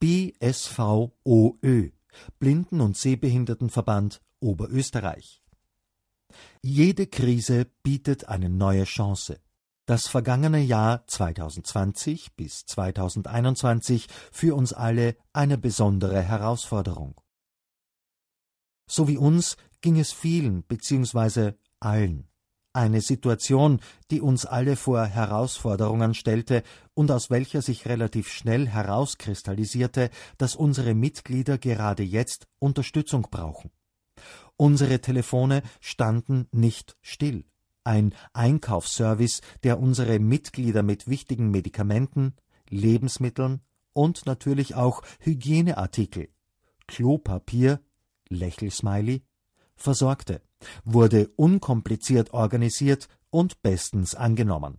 BSVOÖ, Blinden- und Sehbehindertenverband Oberösterreich. Jede Krise bietet eine neue Chance. Das vergangene Jahr 2020 bis 2021 für uns alle eine besondere Herausforderung. So wie uns ging es vielen bzw. allen. Eine Situation, die uns alle vor Herausforderungen stellte und aus welcher sich relativ schnell herauskristallisierte, dass unsere Mitglieder gerade jetzt Unterstützung brauchen. Unsere Telefone standen nicht still. Ein Einkaufsservice, der unsere Mitglieder mit wichtigen Medikamenten, Lebensmitteln und natürlich auch Hygieneartikel, Klopapier, Lächelsmiley, versorgte, wurde unkompliziert organisiert und bestens angenommen.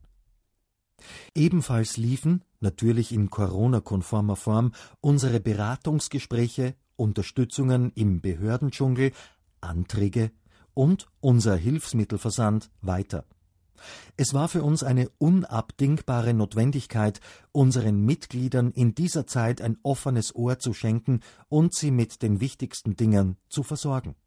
Ebenfalls liefen, natürlich in Corona-konformer Form, unsere Beratungsgespräche, Unterstützungen im Behördendschungel, Anträge und unser Hilfsmittelversand weiter. Es war für uns eine unabdingbare Notwendigkeit, unseren Mitgliedern in dieser Zeit ein offenes Ohr zu schenken und sie mit den wichtigsten Dingen zu versorgen.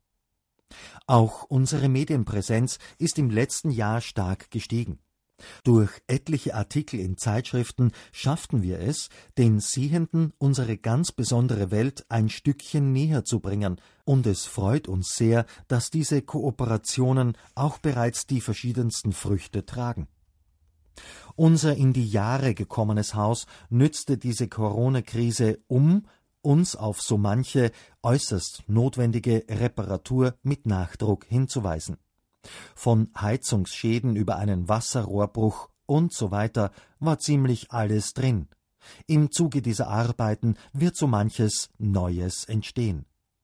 Auch unsere Medienpräsenz ist im letzten Jahr stark gestiegen. Durch etliche Artikel in Zeitschriften schafften wir es, den Sehenden unsere ganz besondere Welt ein Stückchen näher zu bringen, und es freut uns sehr, dass diese Kooperationen auch bereits die verschiedensten Früchte tragen. Unser in die Jahre gekommenes Haus nützte diese Corona-Krise, um uns auf so manche äußerst notwendige Reparatur mit Nachdruck hinzuweisen. Von Heizungsschäden über einen Wasserrohrbruch und so weiter war ziemlich alles drin. Im Zuge dieser Arbeiten wird so manches Neues entstehen.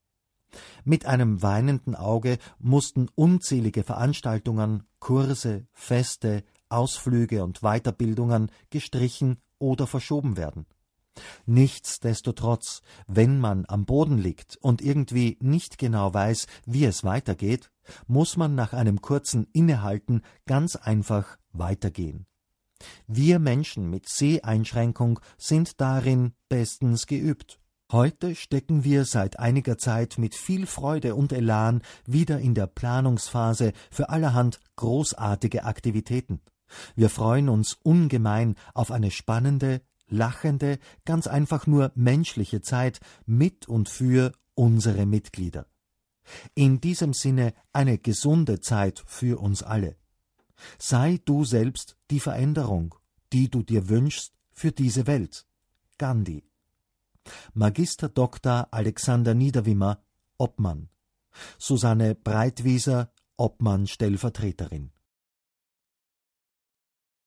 Mit einem weinenden Auge mussten unzählige Veranstaltungen, Kurse, Feste, Ausflüge und Weiterbildungen gestrichen oder verschoben werden. Nichtsdestotrotz, wenn man am Boden liegt und irgendwie nicht genau weiß, wie es weitergeht, muss man nach einem kurzen Innehalten ganz einfach weitergehen. Wir Menschen mit Seheinschränkung sind darin bestens geübt. Heute stecken wir seit einiger Zeit mit viel Freude und Elan wieder in der Planungsphase für allerhand großartige Aktivitäten. Wir freuen uns ungemein auf eine spannende, lachende, ganz einfach nur menschliche Zeit mit und für unsere Mitglieder. In diesem Sinne eine gesunde Zeit für uns alle. Sei du selbst die Veränderung, die du dir wünschst für diese Welt. Gandhi. Magister Dr. Alexander Niederwimmer, Obmann. Susanne Breitwieser, Obmann-Stellvertreterin.